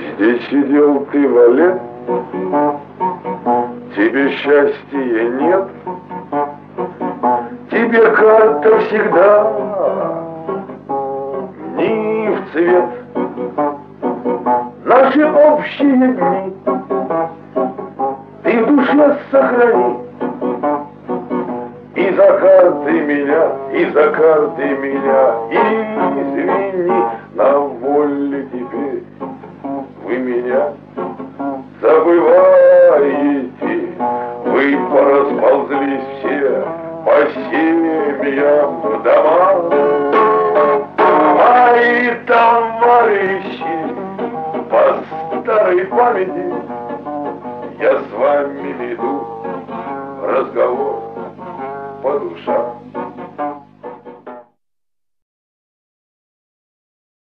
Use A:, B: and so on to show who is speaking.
A: Здесь сидел ты, Валет, тебе счастья нет, тебе карта всегда не в цвет. Наши общие дни ты в душе сохрани. И за карты меня, и за карты меня, извини, на воле теперь вы меня забываете. Вы порасползлись все по семьям в домах. Мои товарищи, по старой памяти я с вами веду разговор по душам.